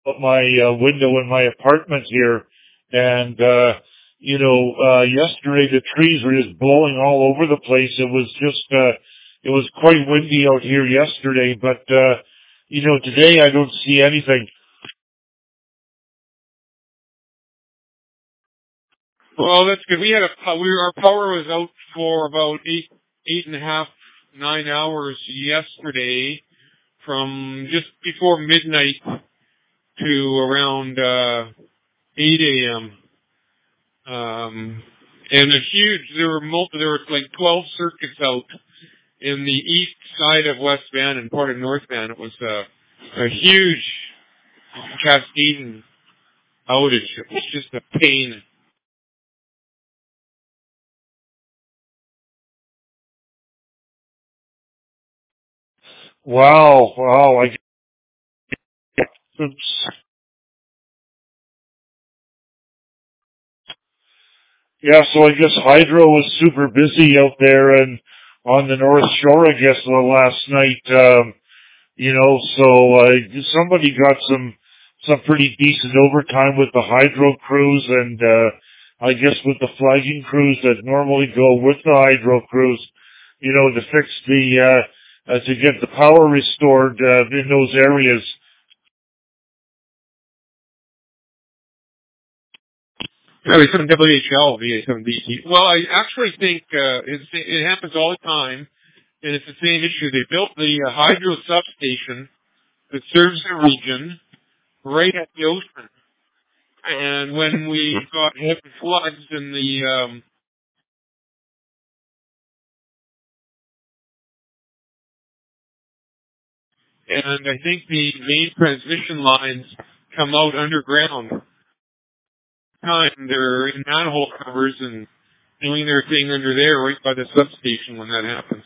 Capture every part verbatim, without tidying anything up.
out my uh, window in my apartment here, and uh, you know, uh, yesterday the trees were just blowing all over the place. It was just, uh, it was quite windy out here yesterday, but uh, you know, today I don't see anything. Well, that's good. We had a we our power was out for about eight eight and a half nine hours yesterday, from just before midnight to around uh, eight a.m. Um, and a huge there were multi, there were like twelve circuits out in the east side of West Van and part of North Van. It was uh, a huge cascading outage. It was just a pain. Wow, wow, I oops. Yeah, so I guess Hydro was super busy out there and on the North Shore, I guess, uh, last night. Um, you know, so uh, somebody got some some pretty decent overtime with the Hydro crews, and uh, I guess with the flagging crews that normally go with the Hydro crews, you know, to fix the uh, uh, to get the power restored uh, in those areas. Yeah, it's from W H L via some D T. Well, I actually think uh, it's, it happens all the time, and it's the same issue. They built the uh, hydro substation that serves the region right at the ocean, and when we got heavy floods in the um, and I think the main transmission lines come out underground. Time they're in manhole covers and doing their thing under there right by the substation when that happens.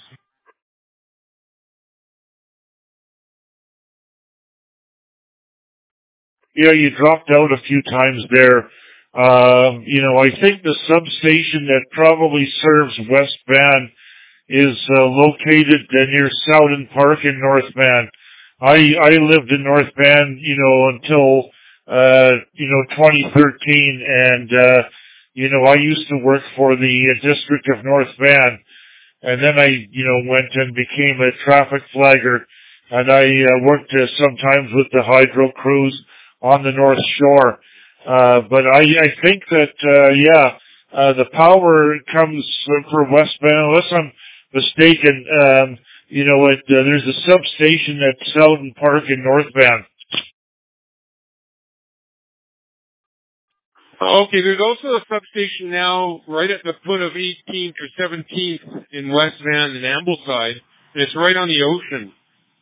Yeah, you dropped out a few times there. Um, you know, I think the substation that probably serves West Van is uh, located uh, near Southern Park in North Van. I I lived in North Van, you know, until uh, you know twenty thirteen, and uh, you know I used to work for the uh, District of North Van, and then I you know went and became a traffic flagger, and I uh, worked uh, sometimes with the hydro crews on the North Shore. Uh, but I I think that uh, yeah. Uh, the power comes for West Van, unless I'm mistaken. Um, you know, it, uh, there's a substation at Selden Park in North Van. Okay, there's also a substation now right at the foot of eighteenth or seventeenth in West Van and Ambleside, and it's right on the ocean.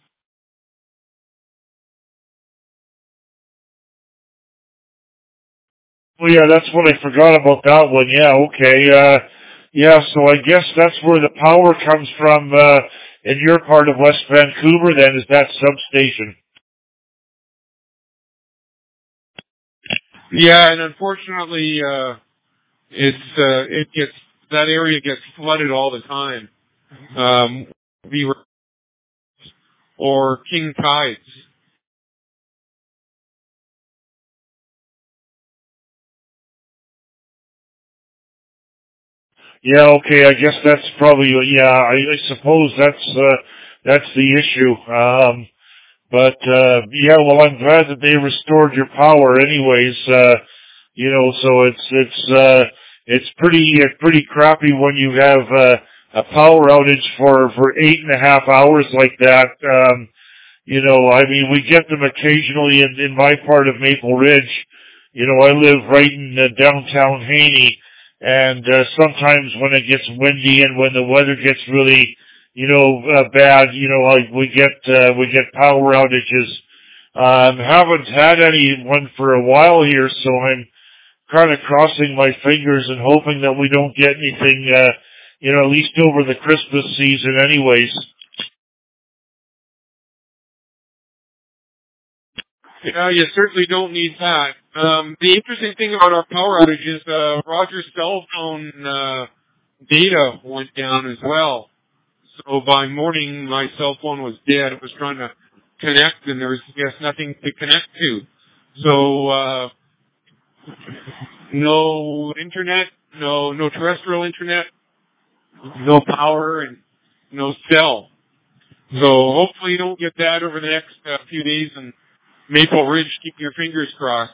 Well, yeah, that's what I forgot about that one. Yeah, okay. Uh, yeah, so I guess that's where the power comes from uh, in your part of West Vancouver. Then is that substation? Yeah, and unfortunately, uh, it's uh, it gets that area gets flooded all the time. Um, Beaver or King Tides. Yeah, okay. I guess that's probably yeah. I, I suppose that's uh, that's the issue. Um, But, uh, yeah, well, I'm glad that they restored your power anyways. Uh, you know, so it's, it's, uh, it's pretty, uh, pretty crappy when you have, uh, a power outage for, for eight and a half hours like that. Um, you know, I mean, we get them occasionally in, in my part of Maple Ridge. You know, I live right in uh, downtown Haney, and uh, sometimes when it gets windy and when the weather gets really, you know, uh, bad, you know, like we get uh, we get power outages. Um, haven't had any one for a while here, so I'm kind of crossing my fingers and hoping that we don't get anything, uh, you know, at least over the Christmas season, anyways. Yeah, you certainly don't need that. Um, the interesting thing about our power outage is uh, Roger's cell phone uh, data went down as well. So by morning, my cell phone was dead. It was trying to connect, and there was, I guess, nothing to connect to. So, uh, no internet, no, no terrestrial internet, no power, and no cell. So hopefully you don't get that over the next uh, few days in Maple Ridge. Keep your fingers crossed.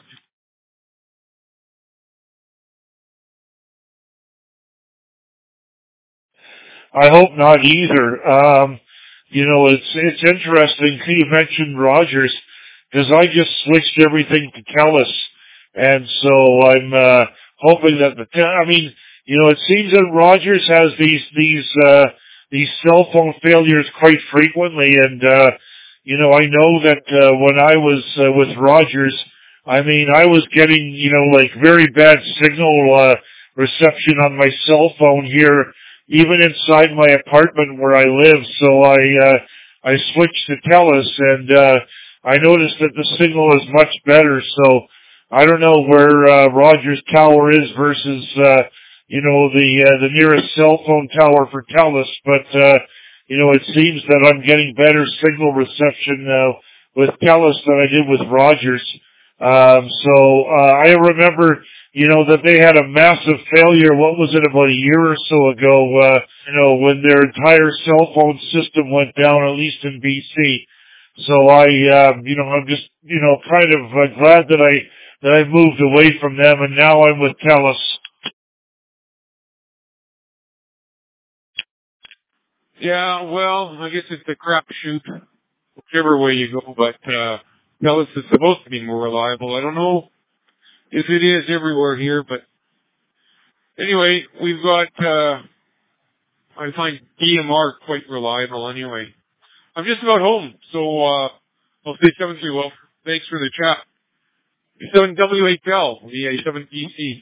I hope not either. Um, you know, it's it's interesting. You mentioned Rogers because I just switched everything to TELUS, and so I'm uh, hoping that the. I mean, you know, it seems that Rogers has these these uh, these cell phone failures quite frequently, and uh, you know, I know that uh, when I was uh, with Rogers, I mean, I was getting you know like very bad signal uh, reception on my cell phone here even inside my apartment where I live. So I uh, I switched to TELUS, and uh, I noticed that the signal is much better. So I don't know where uh, Rogers Tower is versus uh, you know the uh, the nearest cell phone tower for TELUS, but uh, you know it seems that I'm getting better signal reception uh, with TELUS than I did with Rogers. Um, so uh, I remember you know, that they had a massive failure, what was it, about a year or so ago, uh, you know, when their entire cell phone system went down, at least in B C. So I, uh, you know, I'm just, you know, kind of uh, glad that I, that I moved away from them, and now I'm with TELUS. Yeah, well, I guess it's a crapshoot, whichever way you go, but, uh, TELUS is supposed to be more reliable. I don't know if it is everywhere here, but anyway, we've got, uh, I find D M R quite reliable anyway. I'm just about home, so, uh, I'll say seven three well. Thanks for the chat. seven W H L, V A seven B C.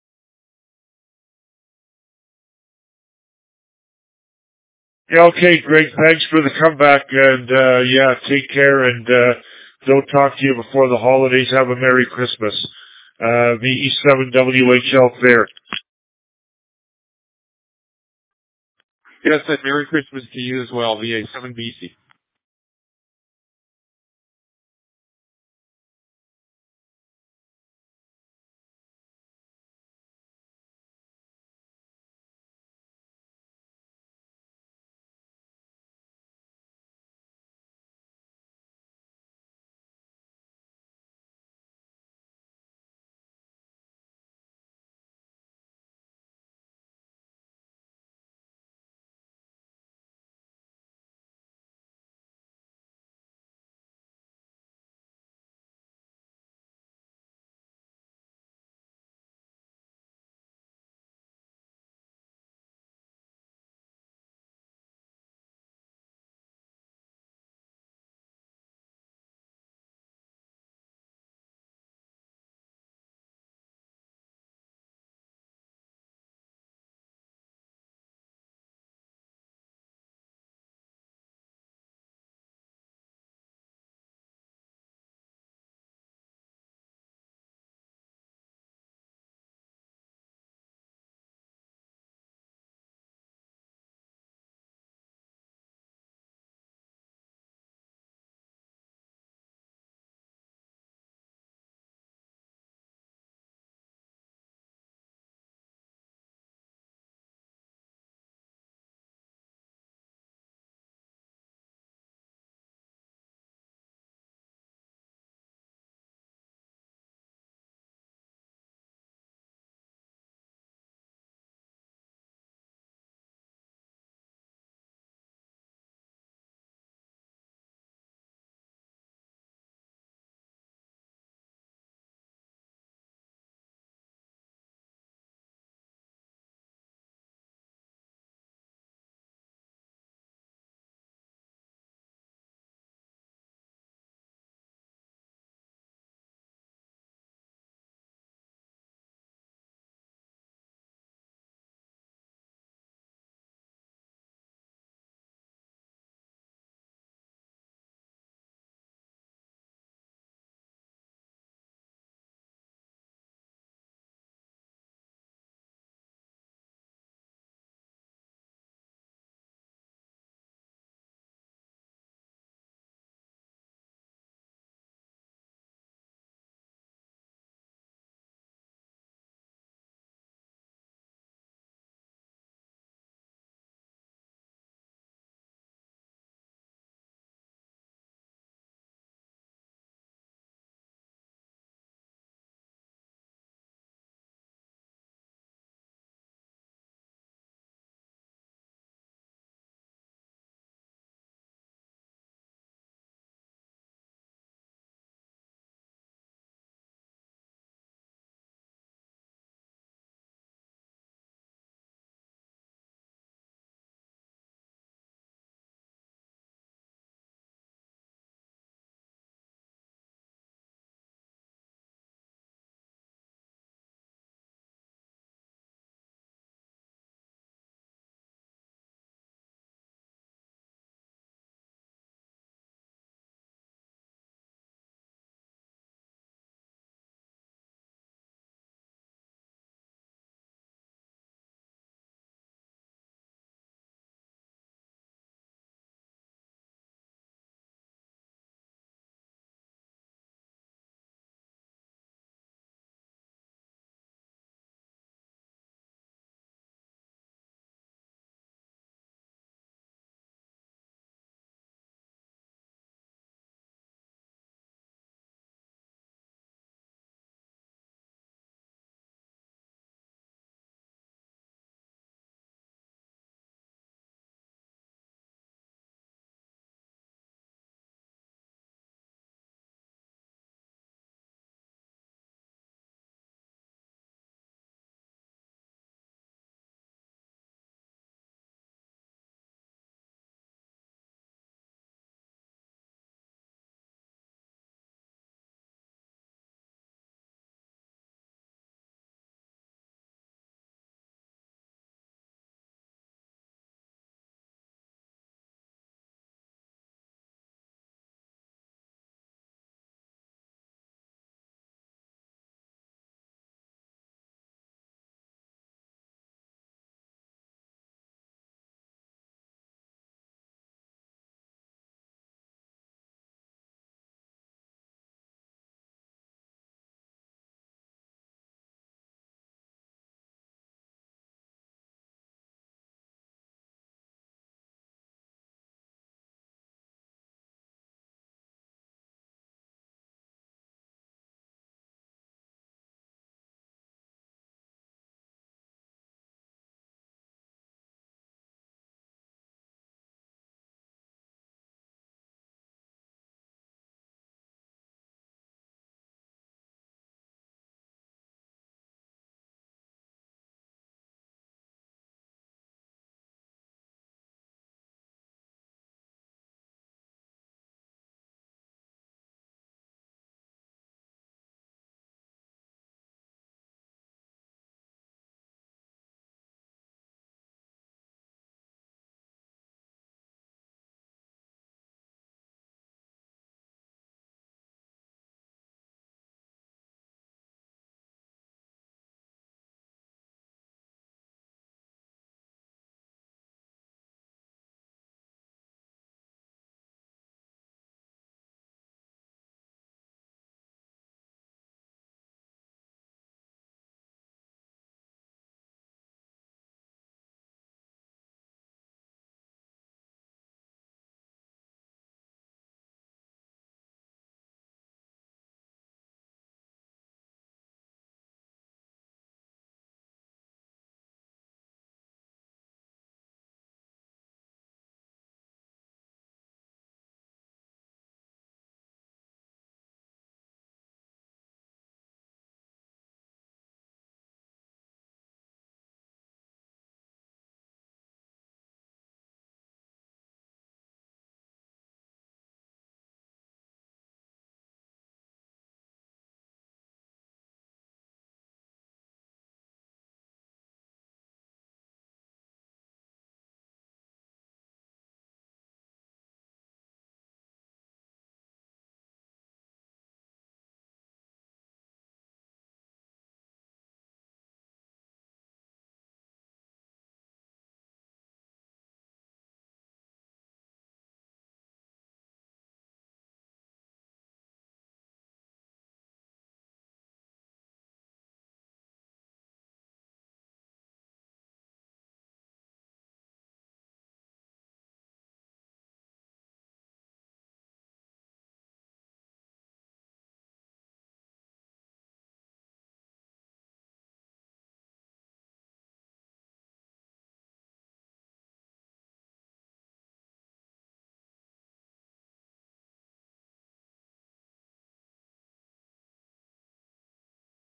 Yeah, okay, Greg, thanks for the comeback, and, uh, yeah, take care, and, uh, don't talk to you before the holidays. Have a Merry Christmas. Uh, V E seven W H L Fair. Yes, and Merry Christmas to you as well, V A seven B C.